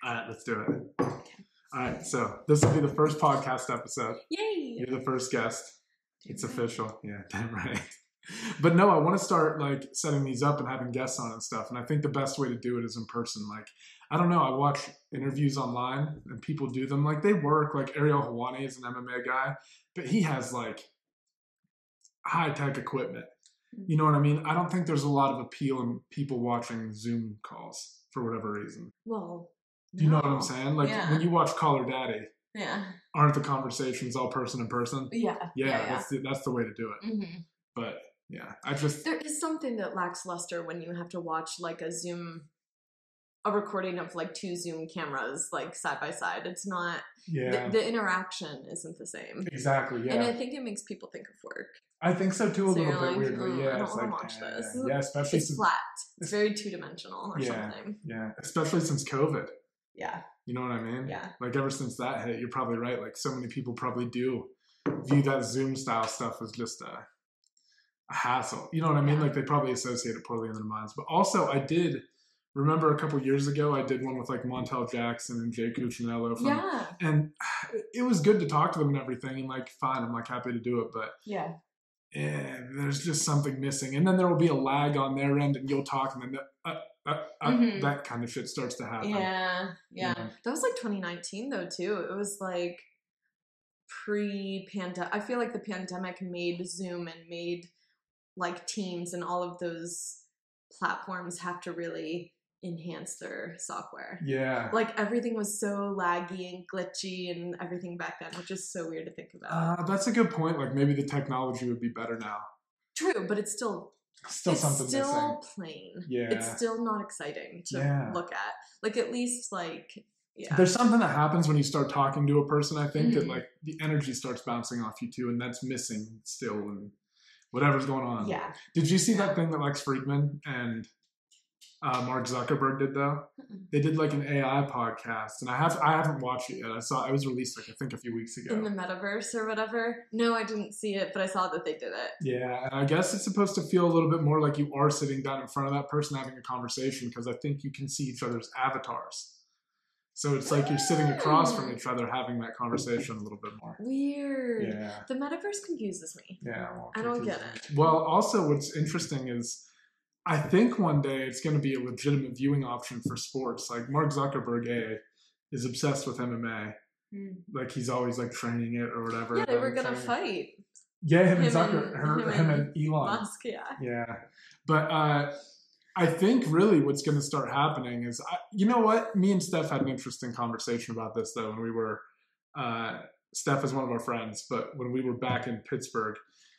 All right, let's do it. All right, so this will be the first podcast episode. Yay! You're the first guest. Damn It's right. official. Yeah, damn right. But no, I want to start like setting these up and having guests on and stuff. And I think the best way to do it is in person. Like, I don't know. I watch interviews online and people do them. Like they work. Like Ariel Helwani is an MMA guy, but he has like high tech equipment. You know what I mean? I don't think there's a lot of appeal in people watching Zoom calls for whatever reason. Well, Do you know what I'm saying? Like Yeah. when you watch Call Her Daddy, Yeah. aren't the conversations all person to person? Yeah. Yeah. That's the way to do it. Mm-hmm. But yeah, I just There is something that lacks luster when you have to watch like a recording of like two Zoom cameras like side by side. It's not the interaction isn't the same. Exactly. Yeah, And I think it makes people think of work. I think so too. A So little you're bit like, weirdly. Yeah, I don't it's want to like watch this. Yeah, especially It's since flat. It's very two dimensional or Yeah. something. yeah, especially since COVID. Yeah. You know what I mean? Yeah. Like ever since that hit, you're probably right. Like so many people probably do view that Zoom style stuff as just a hassle. You know what I mean? Yeah. Like they probably associate it poorly in their minds. But also, I did remember a couple years ago, I did one with like Montel Jackson and Jay Cuccinello. Yeah. And it was good to talk to them and everything. And like, fine, I'm like happy to do it. But Yeah. there's just something missing. And then there will be a lag on their end and you'll talk and then that kind of shit starts to happen. Yeah. Yeah. That was like 2019 though too. It was like pre-pandemic. I feel like the pandemic made Zoom and made like Teams and all of those platforms have to really enhance their software. Yeah. Like everything was so laggy and glitchy and everything back then, which is so weird to think about. That's a good point. Like maybe the technology would be better now. True, but it's still Something missing. plain. Yeah. It's still not exciting to look at. Like at least like yeah. There's something that happens when you start talking to a person, I think, that Mhm. like the energy starts bouncing off you too, and that's missing still and whatever's going on. Yeah. Did you see that thing that Lex Friedman and Mark Zuckerberg did though? Mm-mm. They did like an AI podcast, and I haven't watched it yet. I saw it was released like I think a few weeks ago. In the metaverse or whatever. No, I didn't see it, but I saw that they did it. Yeah, and I guess it's supposed to feel a little bit more like you are sitting down in front of that person having a conversation because I think you can see each other's avatars. So it's like you're sitting across from each other having that conversation a little bit more. Weird. Yeah. The metaverse confuses me. Yeah. Well, I don't get it. Well, also what's interesting is I think one day it's going to be a legitimate viewing option for sports. Like Mark Zuckerberg is obsessed with MMA. Like he's always like training it or whatever. Yeah, they were going to fight. Yeah, him and Elon. Musk, yeah. Yeah. But I think really what's going to start happening is, you know what? Me and Steph had an interesting conversation about this though when we were, Steph is one of our friends, but when we were back in Pittsburgh,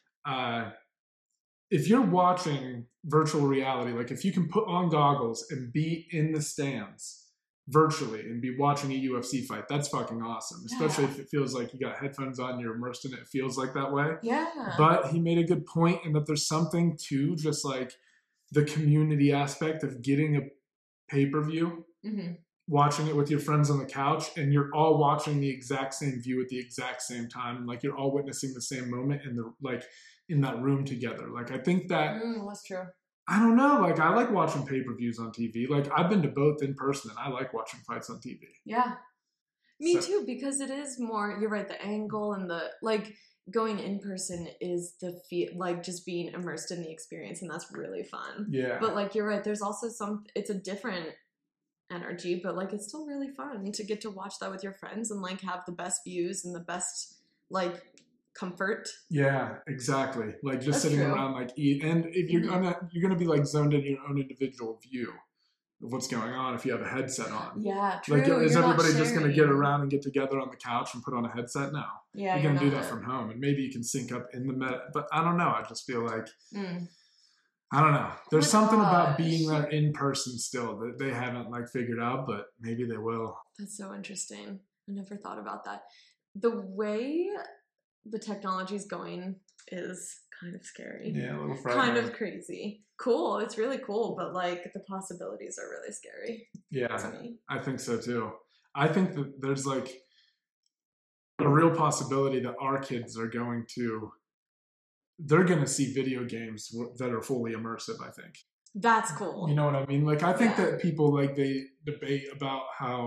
if you're watching virtual reality, like if you can put on goggles and be in the stands virtually and be watching a UFC fight, that's fucking awesome. Especially if it feels like you got headphones on, you're immersed in it, it feels like that way. Yeah. But he made a good point in that there's something to just like the community aspect of getting a pay-per-view, watching it with your friends on the couch, and you're all watching the exact same view at the exact same time. Like you're all witnessing the same moment in that room together. Like I think that that's true. I don't know. Like I like watching pay-per-views on TV. Like I've been to both in person and I like watching fights on TV. Yeah. Me too, because it is more, you're right, the angle and the like going in person is the feel, like just being immersed in the experience, and that's really fun. Yeah. But like you're right, there's also it's a different energy, but like it's still really fun to get to watch that with your friends and like have the best views and the best like comfort. Yeah, exactly. Like just That's sitting true. around like eat, and if you're gonna be like zoned in your own individual view of what's going on if you have a headset on. Yeah, true. Like is You're not everybody just gonna sharing. get around and get together on the couch and put on a headset? No. Yeah, you're gonna do that not. from home, and maybe you can sync up in the meta. But I don't know. I just feel like I don't know. There's something about being there in person still that they haven't like figured out, but maybe they will. That's so interesting. I never thought about that. The way the technology is going is kind of scary. Yeah, a little frightening. Kind of crazy. Cool. It's really cool, but like the possibilities are really scary. Yeah, to me. I think so too. I think that there's like a real possibility that our kids are going to see video games that are fully immersive, I think. That's cool. You know what I mean? Like, I think that people, like, they debate about how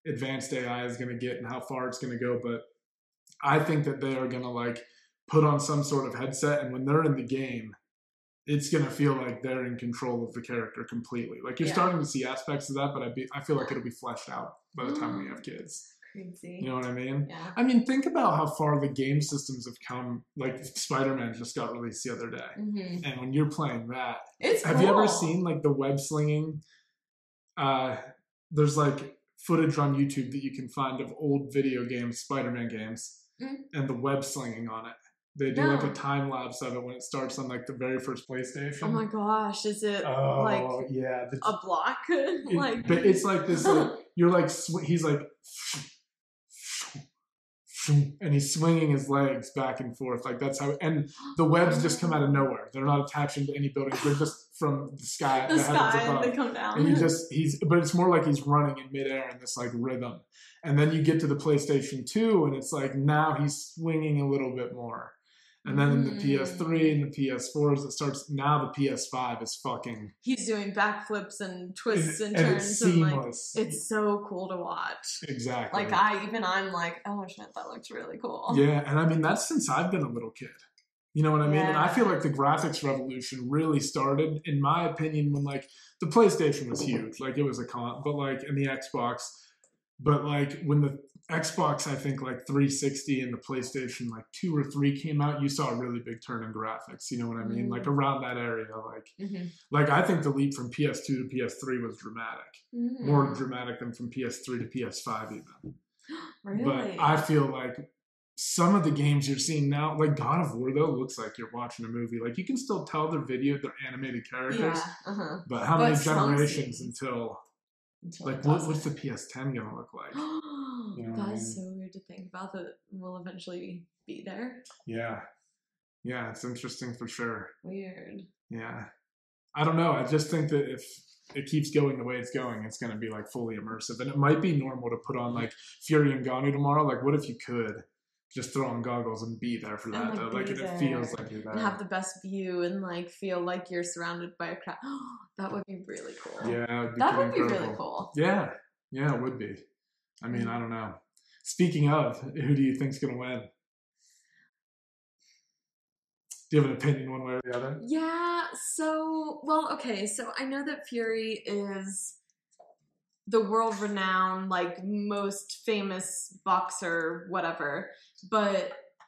advanced AI is going to get and how far it's going to go. But I think that they are going to like put on some sort of headset, and when they're in the game, it's going to feel like they're in control of the character completely. Like you're starting to see aspects of that, but I feel like it'll be fleshed out by the time we have kids. Crazy. You know what I mean? Yeah. I mean, think about how far the game systems have come. Like Spider-Man just got released the other day. Mm-hmm. And when you're playing that, have you ever seen like the web slinging? There's like footage on YouTube that you can find of old video games, Spider-Man games, and the web slinging on it. They do like a time lapse of it when it starts on like the very first PlayStation. Oh my gosh, is it like a block? But it's like this. Like, you're like he's like, and he's swinging his legs back and forth like that's how. And the webs just come out of nowhere. They're not attached to any buildings. They're just from the sky. The sky, and they come down. And but it's more like he's running in midair in this like rhythm. And then you get to the PlayStation 2, and it's like now he's swinging a little bit more. And then in the PS3 and the PS4s, it starts. Now the PS5 is fucking. He's doing backflips and twists and turns, it's seamless. And like it's so cool to watch. Exactly. Like I'm like, oh shit, that looks really cool. Yeah, and I mean that's since I've been a little kid. You know what I mean? And I feel like the graphics revolution really started, in my opinion, when like the PlayStation was huge, like it was a but like and the Xbox, but like when the Xbox, I think like 360 and the PlayStation like 2 or 3 came out, you saw a really big turn in graphics. You know what I mean? Like around that area, like I think the leap from PS2 to PS3 was dramatic, more dramatic than from PS3 to PS5 even. Really? But I feel like some of the games you're seeing now, like God of War, though, looks like you're watching a movie. Like you can still tell they're animated characters, but how many generations until like what's the PS10 gonna look like? You know that's so weird to think about that we'll eventually be there. Yeah, it's interesting for sure. Weird. Yeah, I don't know. I just think that if it keeps going the way it's going, it's going to be like fully immersive, and it might be normal to put on like Fury and Ngannou tomorrow. Like, what if you could just throw on goggles and be there for that? Though, like it feels like you're there. And have the best view and like feel like you're surrounded by a crowd. That would be really cool. Yeah, that would be really cool. Yeah, it would be. I mean, I don't know. Speaking of, who do you think's going to win? Do you have an opinion one way or the other? Yeah, so I know that Fury is the world-renowned, like, most famous boxer, whatever, but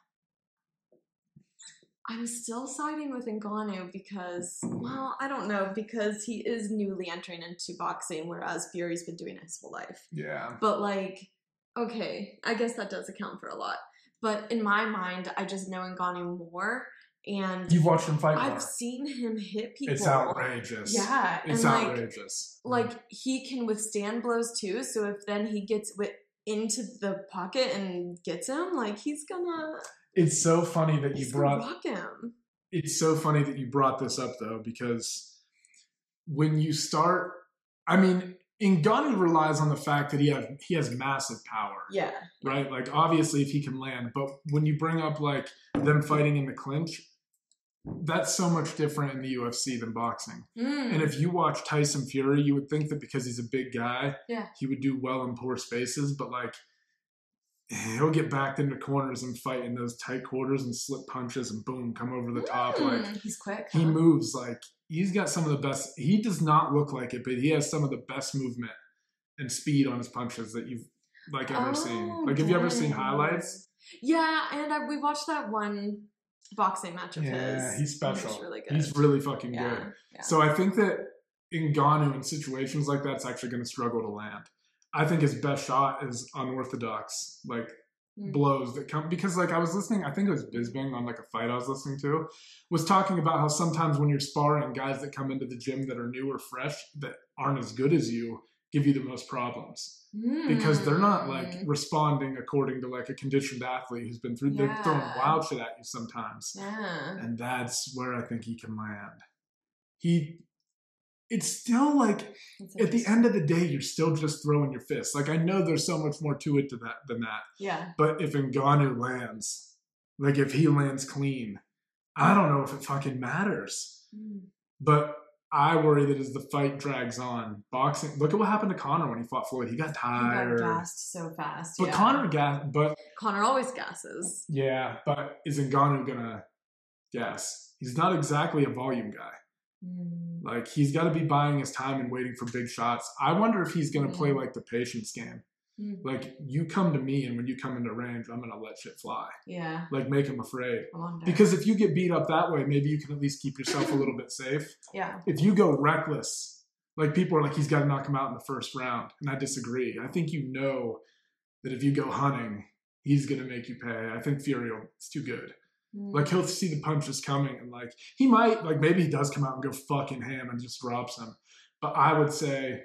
I'm still siding with Ngannou because, well, I don't know, because he is newly entering into boxing, whereas Fury's been doing it his whole life. Yeah. But, like, okay, I guess that does account for a lot. But in my mind, I just know Ngannou more. And you've watched him fight more. I've seen him hit people. It's outrageous. Yeah. It's outrageous. Like, he can withstand blows, too. So if then he gets into the pocket and gets him, like, he's gonna... It's so funny that you brought... rock him. It's so funny that you brought this up, though, because when you start... I mean, Ngannou relies on the fact that he has massive power. Yeah. Right? Like, obviously, if he can land. But when you bring up, like, them fighting in the clinch... That's so much different in the UFC than boxing. And if you watch Tyson Fury, you would think that because he's a big guy, he would do well in poor spaces. But like, he'll get backed into corners and fight in those tight quarters and slip punches and boom, come over the top. Like he's quick. He moves like he's got some of the best. He does not look like it, but he has some of the best movement and speed on his punches that you've like ever seen. Like, have you ever seen highlights? Yeah, and we watched that one boxing match of his. Yeah, he's special. He's really good. He's really fucking good. Yeah. So I think that Ngannou in situations like that's actually going to struggle to land. I think his best shot is unorthodox, like blows that come, because like I was listening, I think it was Bisping on like a fight I was listening to, was talking about how sometimes when you're sparring, guys that come into the gym that are new or fresh that aren't as good as you give you the most problems because they're not like responding according to like a conditioned athlete who's been through. They're throwing wild shit at you sometimes, and that's where I think he can land. It's still like at the end of the day, you're still just throwing your fists. Like I know there's so much more to it than that. Yeah. But if Ngannou lands, like if he lands clean, I don't know if it fucking matters. But I worry that as the fight drags on, boxing. Look at what happened to Conor when he fought Floyd. He got tired. He got gassed so fast. But Conor always gasses. Yeah, but is Ngannou gonna gas? He's not exactly a volume guy. Like, he's got to be buying his time and waiting for big shots. I wonder if he's gonna play like the patience game. Like, you come to me, and when you come into range, I'm gonna let shit fly. Yeah. Like, make him afraid. Because if you get beat up that way, maybe you can at least keep yourself a little bit safe. Yeah. If you go reckless, like, people are like, he's got to knock him out in the first round, and I disagree. I think you know that if you go hunting, he's gonna make you pay. I think Fury is too good. Like, he'll see the punches coming, and like, he might, like, maybe he does come out and go fucking ham and just drops him. But I would say,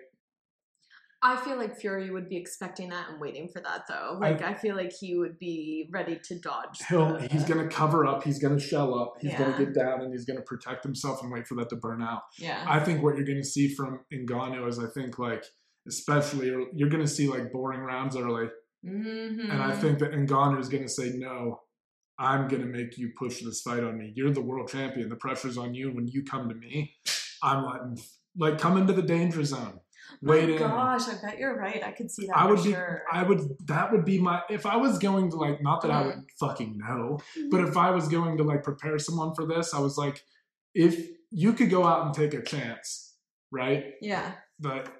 I feel like Fury would be expecting that and waiting for that, though. Like, I feel like he would be ready to dodge. He's going to cover up. He's going to shell up. He's going to get down, and he's going to protect himself and wait for that to burn out. Yeah. I think what you're going to see from Ngannou is, I think, like, especially, you're going to see, like, boring rounds early. And I think that Ngannou is going to say, no, I'm going to make you push this fight on me. You're the world champion. The pressure's on you. When you come to me, I'm letting, like, come into the danger zone. Wait in. Gosh, I bet you're right. I could see that. That would be my, if I was going to, like, not that I would fucking know, but if I was going to, like, prepare someone for this, I was like, if you could go out and take a chance, right? Yeah. But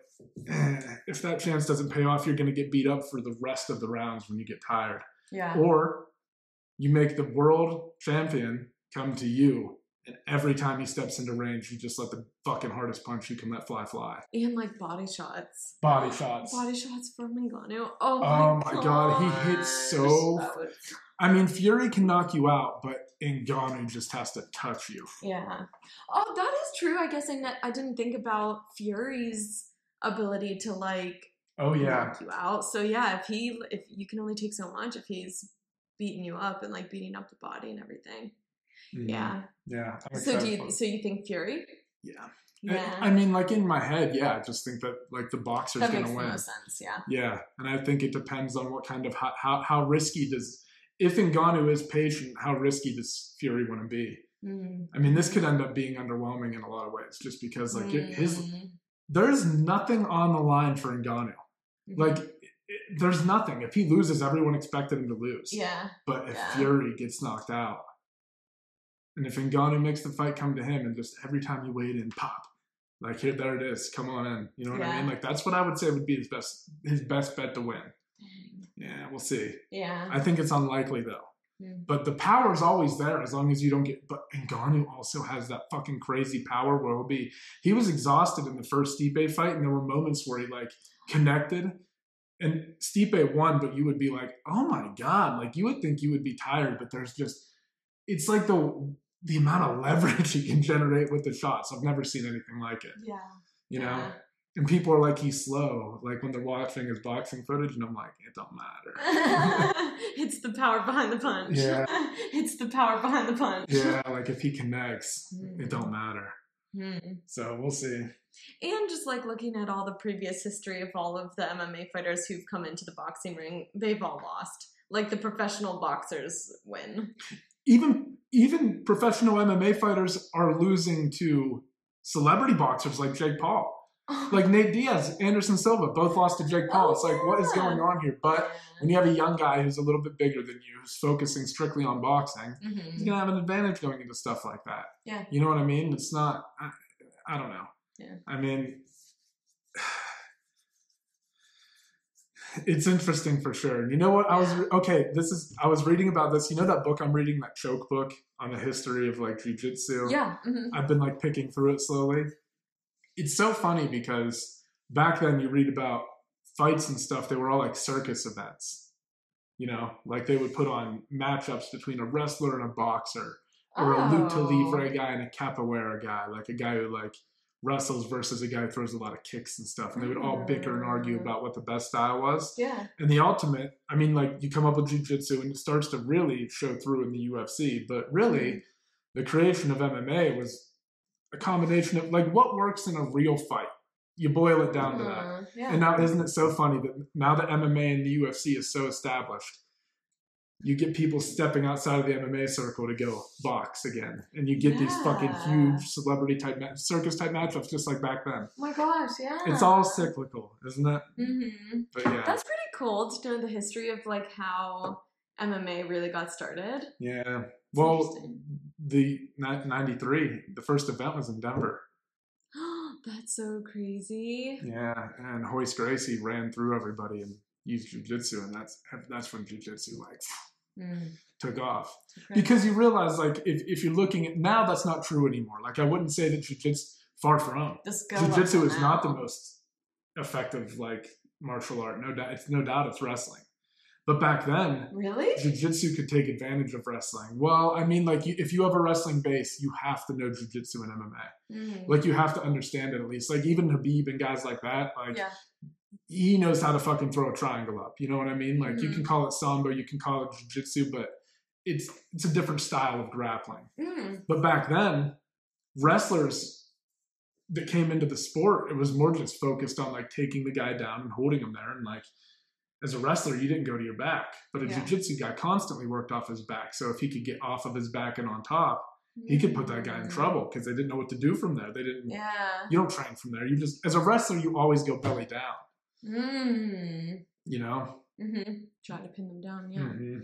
if that chance doesn't pay off, you're going to get beat up for the rest of the rounds when you get tired. Yeah. Or you make the world champion come to you, and every time he steps into range, you just let the fucking hardest punch you can let fly. And, like, body shots. Body shots from Ngannou. Oh my god, he hits so... I mean, Fury can knock you out, but Ngannou just has to touch you. Yeah. Oh, that is true. I guess I didn't think about Fury's ability to, like, knock you out. So, yeah, if you can only take so much if he's beating you up and, like, beating up the body and everything. Yeah. Yeah. So you think Fury? Yeah. Yeah. I mean, like, in my head, yeah, I just think that, like, the boxer's going to win. That makes the most sense, yeah. Yeah. And I think it depends on what kind of, how risky does, if Ngannou is patient, how risky does Fury want to be? I mean, this could end up being underwhelming in a lot of ways, just because, like, there's nothing on the line for Ngannou. Like, there's nothing. If he loses, everyone expected him to lose. Yeah. But if Fury gets knocked out, and if Ngannou makes the fight come to him, and just every time you wade in, pop, like, here, there it is, come on in. You know what I mean? Like, that's what I would say would be his best bet to win. Yeah, we'll see. Yeah. I think it's unlikely, though. But the power is always there as long as you don't get... But Ngannou also has that fucking crazy power where he was exhausted in the first Stipe fight, and there were moments where he, like, connected. And Stipe won, but you would be like, oh my God. Like, you would think you would be tired, but there's just... It's like the amount of leverage he can generate with the shots. I've never seen anything like it. Yeah. You know? And people are like, he's slow. Like, when they're watching his boxing footage, and I'm like, it don't matter. It's the power behind the punch. Yeah. It's the power behind the punch. Yeah, like, if he connects, it don't matter. So, we'll see. And just, like, looking at all the previous history of all of the MMA fighters who've come into the boxing ring, they've all lost. Like, the professional boxers win. Even professional MMA fighters are losing to celebrity boxers like Jake Paul. Like Nate Diaz, Anderson Silva, both lost to Jake Paul. It's like, what is going on here? But when you have a young guy who's a little bit bigger than you, who's focusing strictly on boxing, he's going to have an advantage going into stuff like that. Yeah. You know what I mean? It's not, I don't know. Yeah. I mean, it's interesting for sure. You know what? I was reading about this. You know that book I'm reading, that Choke book on the history of, like, jiu-jitsu? Yeah. I've been, like, picking through it slowly. It's so funny because back then you read about fights and stuff, they were all like circus events. You know, like they would put on matchups between a wrestler and a boxer, or a lucha libre guy and a capoeira guy, like a guy who, like, wrestles versus a guy who throws a lot of kicks and stuff. And they would all bicker and argue about what the best style was. Yeah. And the ultimate, I mean, like, you come up with jiu-jitsu and it starts to really show through in the UFC. But really, the creation of MMA was a combination of, like, what works in a real fight. You boil it down to that. Yeah. And now, isn't it so funny that now that MMA and the UFC is so established, you get people stepping outside of the MMA circle to go box again. And you get these fucking huge celebrity type, circus type matchups just like back then. Oh my gosh, yeah. It's all cyclical, isn't it? Mm-hmm. But yeah. That's pretty cool to know the history of like how MMA really got started. Yeah. Well, the 93, the first event was in Denver. That's so crazy. Yeah, and Hoist Gracie ran through everybody and used jiu-jitsu, and that's when jiu-jitsu like took off. Because you realize, like, if you're looking at now, that's not true anymore. Like, I wouldn't say that jiu-jitsu, far from. Jiu-jitsu is not the most effective, like, martial art. No doubt it's wrestling. But back then, really, jiu-jitsu could take advantage of wrestling. Well, I mean, like, if you have a wrestling base, you have to know jiu-jitsu and MMA. Like, you have to understand it at least. Like, even Khabib and guys like that, like, he knows how to fucking throw a triangle up. You know what I mean? Like, you can call it sambo, you can call it jiu-jitsu, but it's a different style of grappling. But back then, wrestlers that came into the sport, it was more just focused on, like, taking the guy down and holding him there, and, like, as a wrestler, you didn't go to your back, but a jiu-jitsu guy constantly worked off his back. So if he could get off of his back and on top, he could put that guy in trouble because they didn't know what to do from there. They didn't. Yeah. You don't train from there. You just, as a wrestler, you always go belly down. You know. Try to pin them down. Yeah.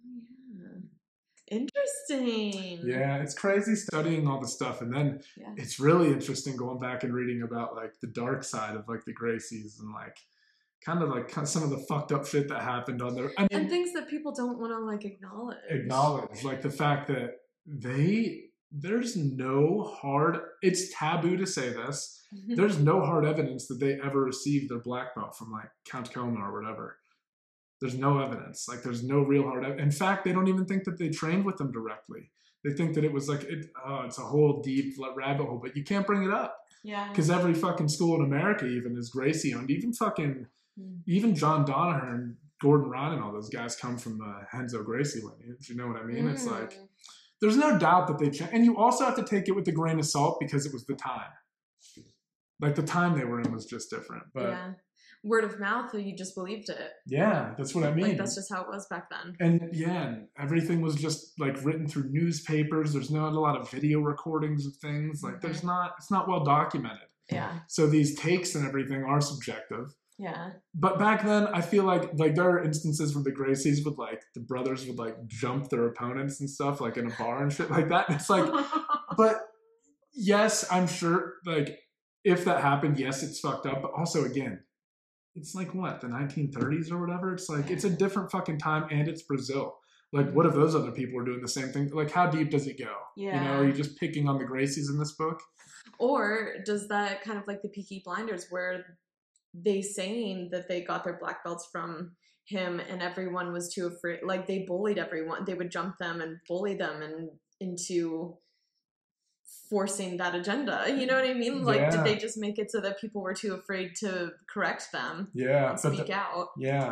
Interesting. Yeah, it's crazy studying all the stuff, and then it's really interesting going back and reading about like the dark side of like the Gracies and like. Kind of some of the fucked up shit that happened on there. I mean, and things that people don't want to like acknowledge. Like the fact that there's no hard, it's taboo to say this. There's no hard evidence that they ever received their black belt from like Count Koma or whatever. There's no evidence. Like there's no real hard evidence. In fact, they don't even think that they trained with them directly. They think that it was like, it's a whole deep rabbit hole, but you can't bring it up. Yeah. Because every fucking school in America even is Gracie owned. Even John Danaher and Gordon Ryan and all those guys come from the Renzo Gracie lineage. You know what I mean? It's like, there's no doubt that they changed. And you also have to take it with a grain of salt because it was the time. Like the time they were in was just different. But word of mouth, you just believed it. Yeah, that's what I mean. Like that's just how it was back then. And everything was just like written through newspapers. There's not a lot of video recordings of things. Like it's not well documented. Yeah. So these takes and everything are subjective. Yeah. But back then, I feel like there are instances where the Gracies would like, the brothers would like jump their opponents and stuff like in a bar and shit like that. And it's like, but yes, I'm sure like if that happened, yes, it's fucked up. But also again, it's like what, the 1930s or whatever? It's like, it's a different fucking time and it's Brazil. Like what if those other people are doing the same thing? Like how deep does it go? Yeah. You know, are you just picking on the Gracies in this book? Or does that kind of like the Peaky Blinders where they saying that they got their black belts from him and everyone was too afraid, like they bullied everyone, they would jump them and bully them and into forcing that agenda, you know what I mean? Like did they just make it so that people were too afraid to correct them and speak out?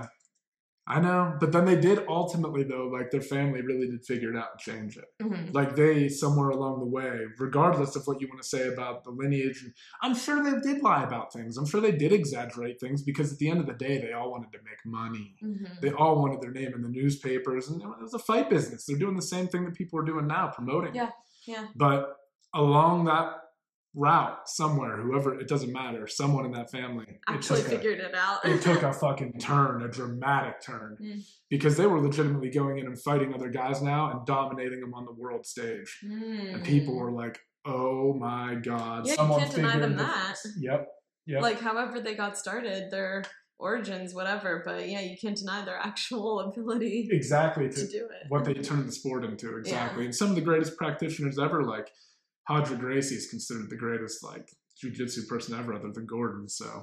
I know, but then they did ultimately though, like their family really did figure it out and change it. Like they, somewhere along the way, regardless of what you want to say about the lineage, I'm sure they did lie about things. I'm sure they did exaggerate things because at the end of the day, they all wanted to make money. They all wanted their name in the newspapers and it was a fight business. They're doing the same thing that people are doing now, promoting. Yeah. But along that route somewhere, whoever, it doesn't matter, someone in that family actually figured it out. It took a fucking turn, a dramatic turn, because they were legitimately going in and fighting other guys now and dominating them on the world stage. And people were like, oh my God. Yeah, you can't deny them that. Yep. Like however they got started, their origins, whatever, but yeah, you can't deny their actual ability to do it. What they turned the sport into, And some of the greatest practitioners ever, like Roger Gracie is considered the greatest like jiu-jitsu person ever, other than Gordon. So,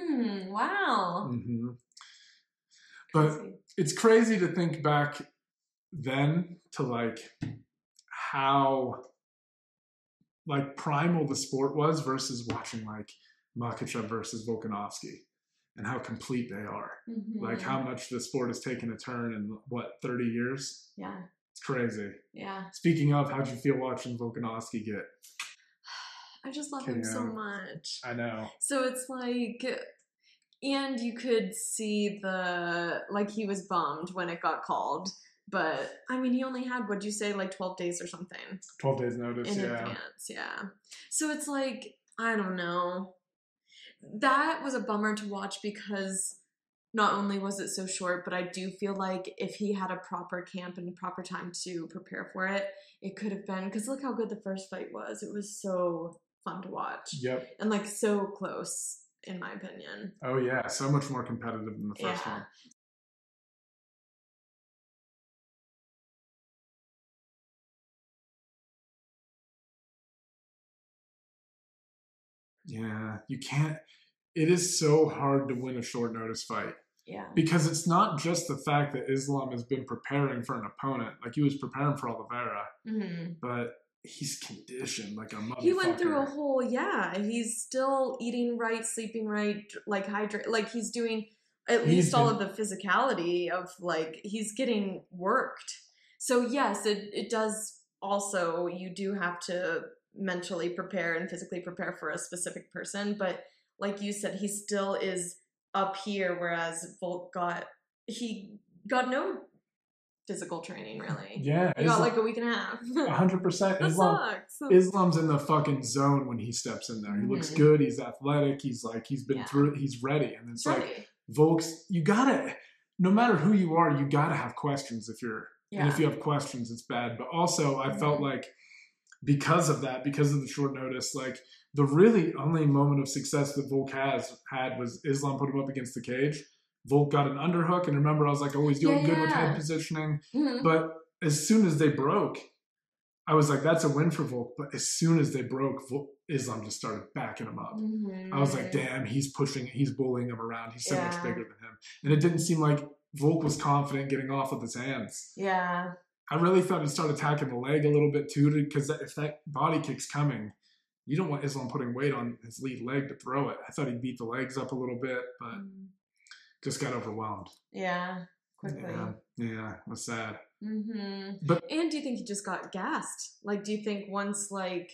wow. But it's crazy to think back then to like how like primal the sport was versus watching like Makhachev versus Volkanovski and how complete they are. Like how much the sport has taken a turn in 30 years? Yeah. It's crazy. Yeah. Speaking of, how'd you feel watching Volkanovski get? I just love him so much. I know. So it's like, and you could see like he was bummed when it got called But I mean, he only had, what'd you say, like 12 days or something 12 days notice, in yeah. advance. Yeah. So it's like, I don't know. That was a bummer to watch because not only was it so short, but I do feel like if he had a proper camp and proper time to prepare for it, it could have been, because look how good the first fight was. It was so fun to watch. Yep. And like so close, in my opinion. Oh yeah, so much more competitive than the first one. Yeah, you can't. It is so hard to win a short notice fight. Yeah. Because it's not just the fact that Islam has been preparing for an opponent. Like, he was preparing for Oliveira, but he's conditioned like a motherfucker. He went through a whole, he's still eating right, sleeping right, like hydrate. Like, he's doing at least all of the physicality of, like, he's getting worked. So, yes, it does also, you do have to mentally prepare and physically prepare for a specific person. But like you said, he still is up here, whereas Volk got no physical training, really. Yeah. He got like a week and a half. 100%. Islam's in the fucking zone when he steps in there. He looks good. He's athletic. He's like, he's been through it. He's ready. And it's like, Volk's, you gotta, no matter who you are, you gotta have questions if you're, and if you have questions, it's bad. But also, I felt like because of that, because of the short notice, like, the really only moment of success that Volk had was Islam put him up against the cage. Volk got an underhook, and remember, I was like, oh, he's doing good with head positioning. But as soon as they broke, I was like, that's a win for Volk. But as soon as they broke, Islam just started backing him up. I was like, damn, he's bullying him around. He's so much bigger than him. And it didn't seem like Volk was confident getting off with his hands. Yeah. I really thought he'd start attacking the leg a little bit too, because if that body kick's coming, you don't want Islam putting weight on his lead leg to throw it. I thought he beat the legs up a little bit, but just got overwhelmed. Yeah, quickly. Yeah, it was sad. But and do you think he just got gassed? Like, do you think once, like,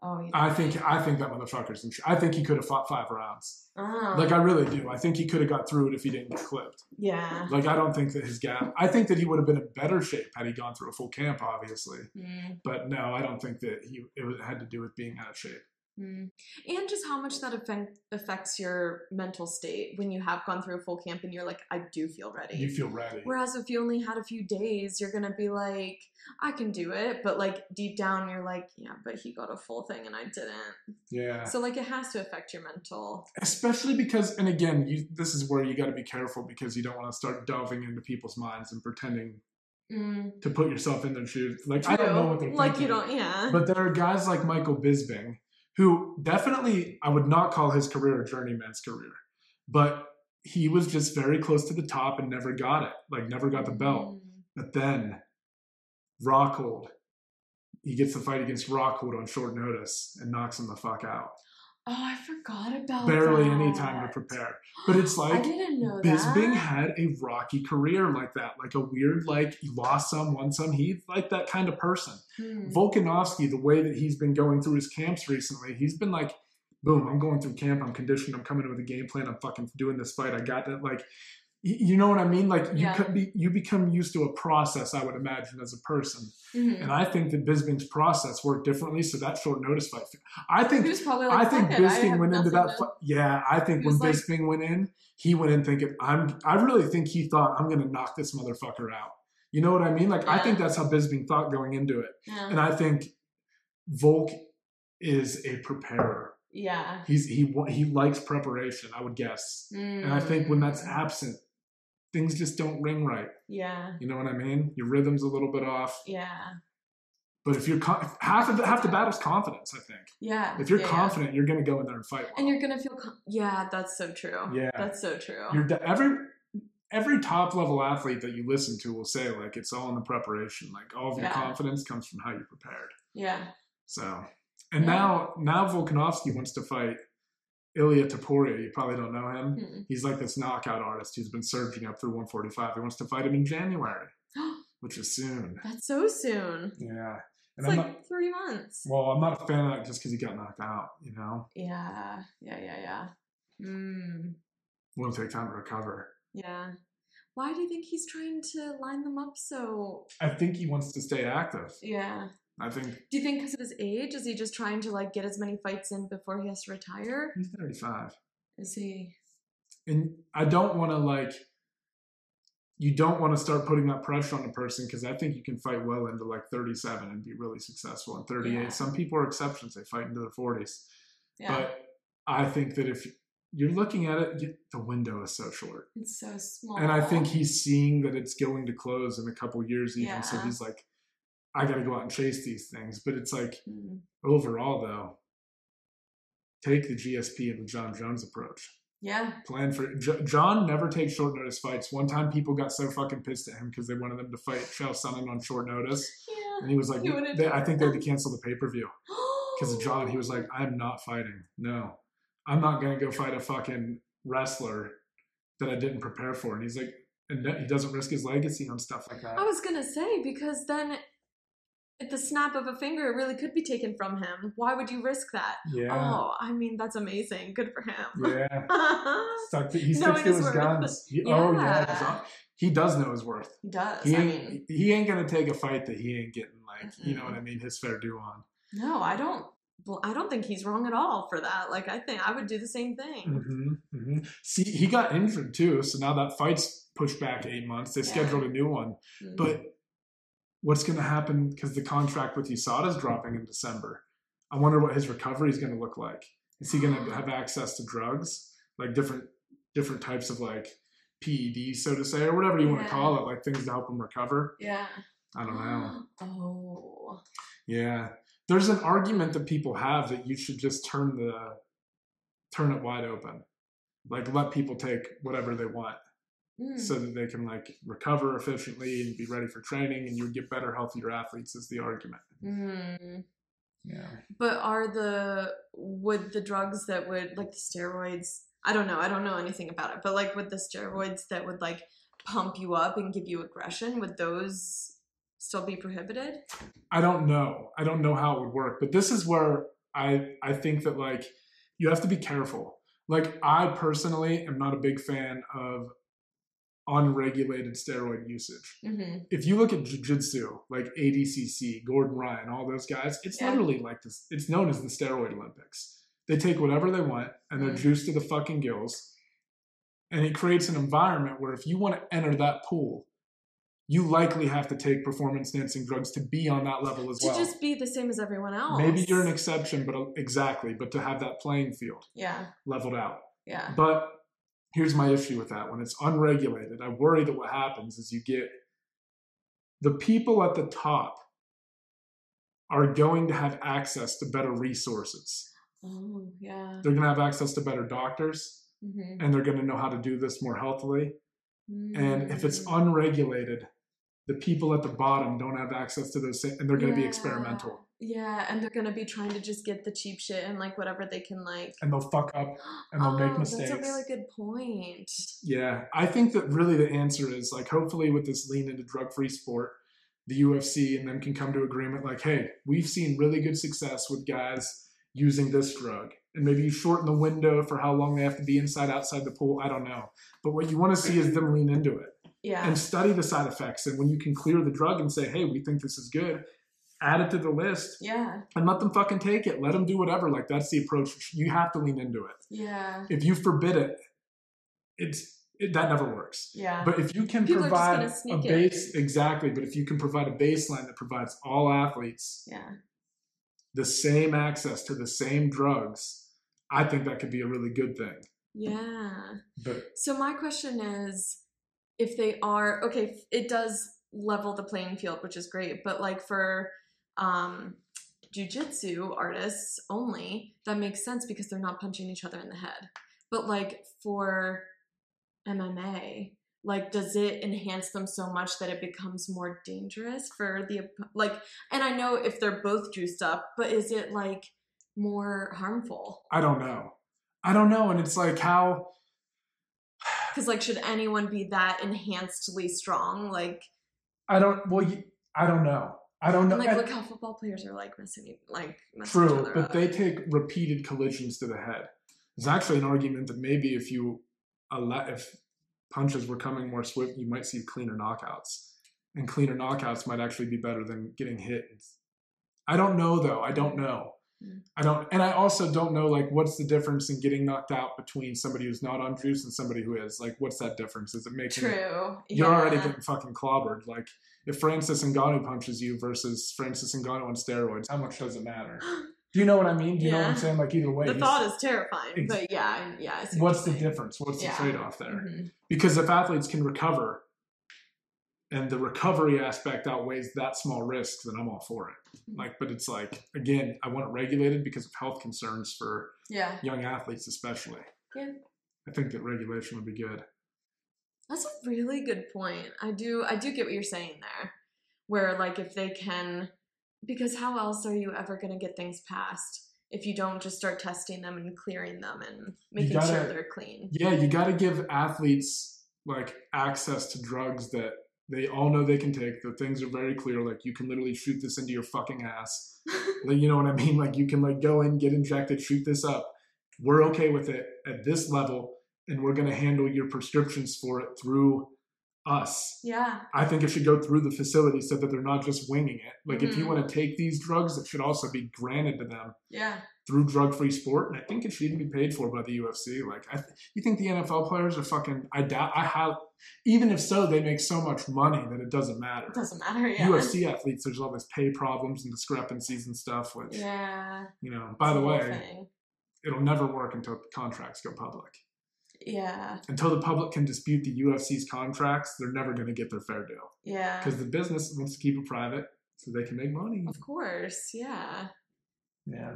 I think that motherfucker's I think he could have fought 5 rounds. Like, I really do. I think he could have got through it if he didn't get clipped. Yeah. Like, I don't think that I think that he would have been in better shape had he gone through a full camp, obviously. But no, I don't think that it had to do with being out of shape. And just how much that affects your mental state when you have gone through a full camp and you're like, I do feel ready. You feel ready. Whereas if you only had a few days, you're going to be like, I can do it. But like deep down, you're like, yeah, but he got a full thing and I didn't. Yeah. So like it has to affect your mental. Especially because, and again, this is where you got to be careful because you don't want to start delving into people's minds and pretending to put yourself in their shoes. Like, true. I don't know what they're thinking. Like you don't, yeah. But there are guys like Michael Bisping, who definitely, I would not call his career a journeyman's career, but he was just very close to the top and never got it, like never got the belt. But then Rockhold, he gets the fight against Rockhold on short notice and knocks him the fuck out. Oh, I forgot about Barely any time to prepare. But it's like, I didn't know Bisping had a rocky career like that. Like a weird, like, he lost some, won some. He's like that kind of person. Volkanovski, the way that he's been going through his camps recently, he's been like, boom, I'm going through camp. I'm conditioned. I'm coming in with a game plan. I'm fucking doing this fight. I got that. Like, you know what I mean? Like, you become used to a process, I would imagine, as a person. And I think that Bisping's process worked differently. So that short notice fight, I think Bisping went into that fight. Yeah, I think when Bisping went in, he went in thinking, I really think he thought, I'm going to knock this motherfucker out. You know what I mean? Like, I think that's how Bisping thought going into it. And I think Volk is a preparer. Yeah. He likes preparation, I would guess. And I think when that's absent, things just don't ring right. Yeah. You know what I mean? Your rhythm's a little bit off. Yeah. But if you're half the battle's confidence, I think. Yeah. If you're confident, you're going to go in there and fight well. And you're going to feel that's so true. Yeah. That's so true. Every top level athlete that you listen to will say, like, it's all in the preparation. Like, all of your confidence comes from how you're prepared. Yeah. So, and now Volkanovski wants to fight Ilia Topuria. You probably don't know him. He's like this knockout artist who's been surging up through 145. He wants to fight him in January, which is soon. That's so soon. Yeah. And it's like 3 months. Well, I'm not a fan of that just because he got knocked out, you know? Yeah. Won't take time to recover. Yeah. Why do you think he's trying to line them up so? I think he wants to stay active. Yeah. I think. Do you think because of his age, is he just trying to like get as many fights in before he has to retire? He's 35. Is he? And I don't want to like. You don't want to start putting that pressure on a person because I think you can fight well into like 37 and be really successful. And 38, Yeah. Some people are exceptions. They fight into their 40s. Yeah. But I think that if you're looking at it, the window is so short. It's so small. And I think he's seeing that it's going to close in a couple years even. Yeah. So he's like, I got to go out and chase these things. But it's like, overall, though, take the GSP and the John Jones approach. Yeah. Plan for John never takes short notice fights. One time people got so fucking pissed at him because they wanted them to fight Chael Sonnen on short notice. Yeah. And he was like, I think they had to cancel the pay-per-view. Because of John, he was like, I'm not fighting. No. I'm not going to go fight a fucking wrestler that I didn't prepare for. And he's like, and he doesn't risk his legacy on stuff like that. I was going to say, because then at the snap of a finger, it really could be taken from him. Why would you risk that? Yeah. Oh, I mean, that's amazing. Good for him. Yeah. He sticks to his guns. Oh, yeah. John, he does know his worth. He does. He ain't going to take a fight that he ain't getting, like, you know what I mean, his fair due on. No, I don't. Well, I don't think he's wrong at all for that. Like, I think I would do the same thing. See, he got injured too, so now that fight's pushed back 8 months. They scheduled a new one. But what's going to happen, because the contract with USADA is dropping in December. I wonder what his recovery is going to look like. Is he going to have access to drugs, like different types of like PEDs, so to say, or whatever you want to call it, like things to help him recover? Yeah. I don't know. Oh. Yeah. There's an argument that people have that you should just turn it wide open. Like let people take whatever they want so that they can like recover efficiently and be ready for training, and you would get better, healthier athletes is the argument. Yeah. But would the drugs that would, like the steroids, I don't know anything about it, but like with the steroids that would like pump you up and give you aggression, would those still be prohibited? I don't know how it would work, but this is where I think that like you have to be careful. Like I personally am not a big fan of unregulated steroid usage. If you look at jiu-jitsu, like ADCC, Gordon Ryan, all those guys, it's literally like this. It's known as the steroid Olympics. They take whatever they want and they're juiced to the fucking gills. And it creates an environment where if you want to enter that pool, you likely have to take performance-enhancing drugs to be on that level as well. To just be the same as everyone else. Maybe you're an exception, but to have that playing field leveled out. Yeah. But here's my issue with that. When it's unregulated, I worry that what happens is you get the people at the top are going to have access to better resources. Oh, yeah. They're going to have access to better doctors, and they're going to know how to do this more healthily. And if it's unregulated, the people at the bottom don't have access to those, and they're going to be experimental. Yeah, and they're going to be trying to just get the cheap shit and like whatever they can like. And they'll fuck up and they'll make mistakes. That's a really good point. Yeah, I think that really the answer is like hopefully with this lean into drug-free sport, the UFC and them can come to agreement like, hey, we've seen really good success with guys using this drug. And maybe you shorten the window for how long they have to be inside, outside the pool. I don't know. But what you want to see is them lean into it. Yeah. And study the side effects. And when you can clear the drug and say, hey, we think this is good, add it to the list. Yeah. And let them fucking take it. Let them do whatever. Like that's the approach. You have to lean into it. Yeah. If you forbid it, that never works. Yeah. But if you can provide a base, exactly. But if you can provide a baseline that provides all athletes the same access to the same drugs, I think that could be a really good thing. Yeah. But so my question is, if they are, okay, it does level the playing field, which is great, but like for jiu-jitsu artists only, that makes sense because they're not punching each other in the head. But like for MMA, like does it enhance them so much that it becomes more dangerous for the, like, and I know if they're both juiced up, but is it like more harmful? I don't know. And it's like how, because like should anyone be that enhancedly strong? Like I don't know. And like look how football players are like messing true, each other but up. they take repeated collisions to the head. There's actually an argument that maybe if punches were coming more swift, you might see cleaner knockouts. And cleaner knockouts might actually be better than getting hit. I don't know, though. I don't know. And I also don't know, like, what's the difference in getting knocked out between somebody who's not on juice and somebody who is? Like, what's that difference? Is it making... True. You're already getting fucking clobbered. Like, if Francis Ngannou punches you versus Francis Ngannou on steroids, how much does it matter? Do you know what I mean? Do you know what I'm saying? Like, either way. The thought is terrifying, but yeah. What's the difference? What's the trade-off there? Because if athletes can recover, and the recovery aspect outweighs that small risk, then I'm all for it. Like, but it's like, again, I want it regulated because of health concerns for young athletes, especially. Yeah. I think that regulation would be good. That's a really good point. I do get what you're saying there. Where, like, if they can, because how else are you ever going to get things passed if you don't just start testing them and clearing them and making sure they're clean? Yeah, you got to give athletes, like, access to drugs that they all know they can take. The things are very clear. Like, you can literally shoot this into your fucking ass. Like, you know what I mean? Like, you can, like, go in, get injected, shoot this up. We're okay with it at this level, and we're going to handle your prescriptions for it through us. Yeah. I think it should go through the facility so that they're not just winging it. Like, if you want to take these drugs, it should also be granted to them. Yeah. Through drug-free sport, and I think it should even be paid for by the UFC. Like, you think the NFL players are fucking? Even if so, they make so much money that it doesn't matter. It doesn't matter. Yeah. UFC athletes, there's all this pay problems and discrepancies and stuff. Which, you know, by the way, it'll never work until contracts go public. Yeah. Until the public can dispute the UFC's contracts, they're never going to get their fair deal. Yeah. Because the business wants to keep it private so they can make money. Of course. Yeah. Yeah.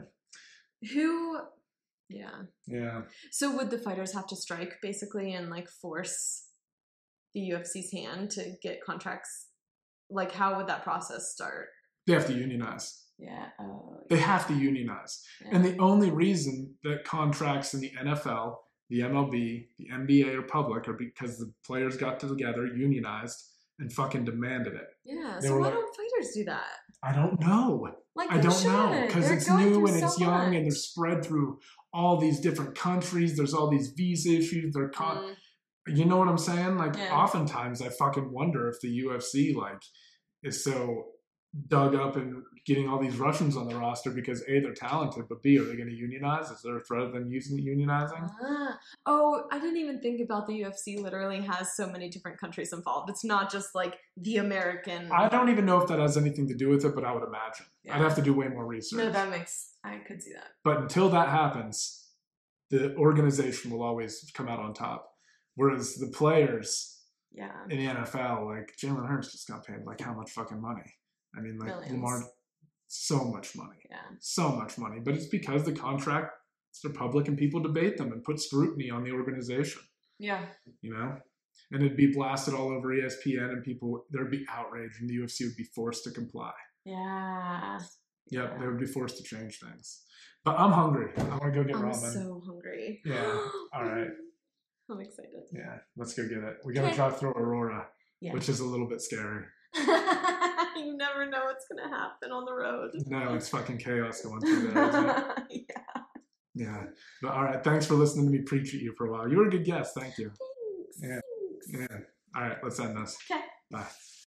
Yeah. So would the fighters have to strike basically and, like, force the UFC's hand to get contracts? Like, how would that process start? They have to unionize. Yeah. They have to unionize. Yeah. And the only reason that contracts in the NFL, the MLB, the NBA are public are because the players got together, unionized, and fucking demanded it. Yeah. So why don't fighters do that? I don't know. Like, I don't know, because it's new and it's young and they're spread through all these different countries. There's all these visa issues. They're you know what I'm saying? Like, oftentimes I fucking wonder if the UFC, like, is so dug up and getting all these Russians on the roster because A, they're talented, but B, are they going to unionize? Is there a threat of them unionizing? Oh, I didn't even think about the UFC literally has so many different countries involved. It's not just like the American. I don't even know if that has anything to do with it, but I would imagine. Yeah. I'd have to do way more research. No, I could see that. But until that happens, the organization will always come out on top. Whereas the players in the NFL, like Jalen Hurts just got paid like how much fucking money? I mean, like millions. Lamar, so much money. Yeah. So much money. But it's because the contracts are public and people debate them and put scrutiny on the organization. Yeah. You know? And it'd be blasted all over ESPN and there'd be outrage and the UFC would be forced to comply. Yeah. Yep, they would be forced to change things. But I'm hungry. I want to go get ramen. I'm so hungry. Yeah. All right. I'm excited. Yeah, let's go get it. We got to drive through Aurora, which is a little bit scary. You never know what's going to happen on the road. No, it's fucking chaos going through there, isn't it? Yeah. Yeah. But all right, thanks for listening to me preach at you for a while. You were a good guest. Thank you. Thanks. Yeah. Thanks. Yeah. All right, let's end this. Okay. Bye.